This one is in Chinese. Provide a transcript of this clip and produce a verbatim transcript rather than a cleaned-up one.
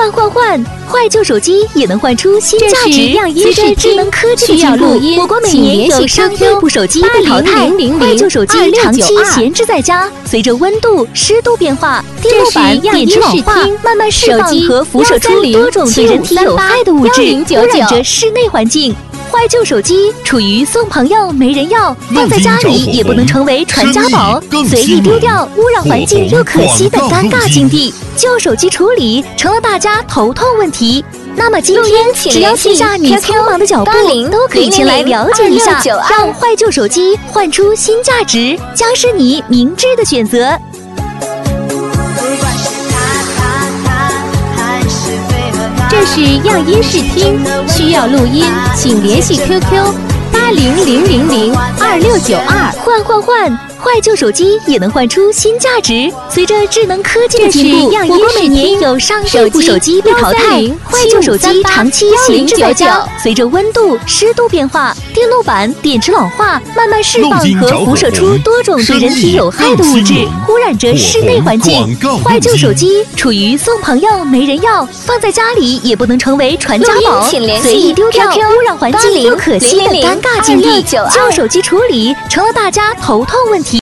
换换换，坏旧手机也能换出新价值。随着智能科技的进步，我国每年有上亿部手机被淘汰，坏旧手机长期闲置在家，随着温度、湿度变化，电路板电池老化，慢慢释放和辐射出多种对人体有害的物质，污染着室内环境。坏旧手机处于送朋友没人要，放在家里也不能成为传家宝，随意丢掉，污染环境又可惜的尴尬境地。旧手机处理成了大家头痛问题。那么今天，只要停下你匆忙的脚步，都可以前来了解一下，让坏旧手机换出新价值，将是你明智的选择。 这是样音视听，需要录音，请联系 Q Q 八零零零零二六九二。 换换换，坏旧手机也能换出新价值。随着智能科技的进步，我国每年有上亿部手机被淘汰，坏旧手机长期闲置在家，随着温度、湿度变化，电路板电池老化，慢慢释放和辐射出多种对人体有害的物质，污染着室内环境。坏旧手机处于送朋友没人要，放在家里也不能成为传家宝，随意丢掉，污染环境又可惜的尴尬境地。旧手机处理成了大家头痛问题。